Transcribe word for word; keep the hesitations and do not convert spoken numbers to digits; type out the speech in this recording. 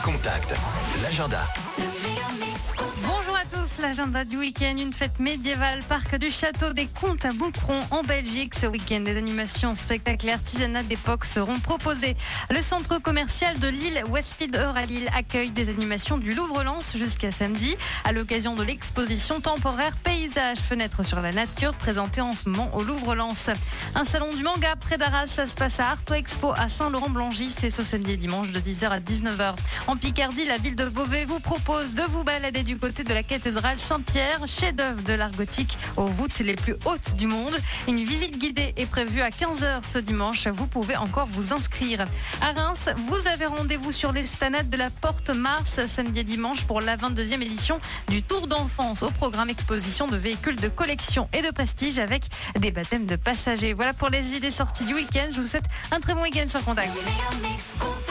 Contact, l'agenda. Bonjour à tous, l'agenda du week-end, une fête médiévale, parc du château des Comtes à Boucron en Belgique. Ce week-end, des animations, spectacles et artisanat d'époque seront proposés. Le centre commercial de Lille, Westfield Heure à Lille, accueille des animations du Louvre-Lens jusqu'à samedi à l'occasion de l'exposition temporaire Paysage, fenêtre sur la nature, présentée en ce moment au Louvre-Lens. Un salon du manga près d'Arras, ça se passe à Arto Expo à Saint-Laurent-Blangy, c'est ce samedi et dimanche de dix heures à dix-neuf heures. En Picardie, la ville de Beauvais vous propose de vous balader du côté de la cathédrale Saint-Pierre, chef-d'œuvre de l'art gothique aux voûtes les plus hautes du monde. Une visite guidée est prévue à quinze heures ce dimanche. Vous pouvez encore vous inscrire. À Reims, vous avez rendez-vous sur l'esplanade de la Porte Mars samedi et dimanche pour la vingt-deuxième édition du Tour d'enfance. Au programme exposition de véhicules de collection et de prestige avec des baptêmes de passagers. Voilà pour les idées sorties du week-end. Je vous souhaite un très bon week-end sur Contact.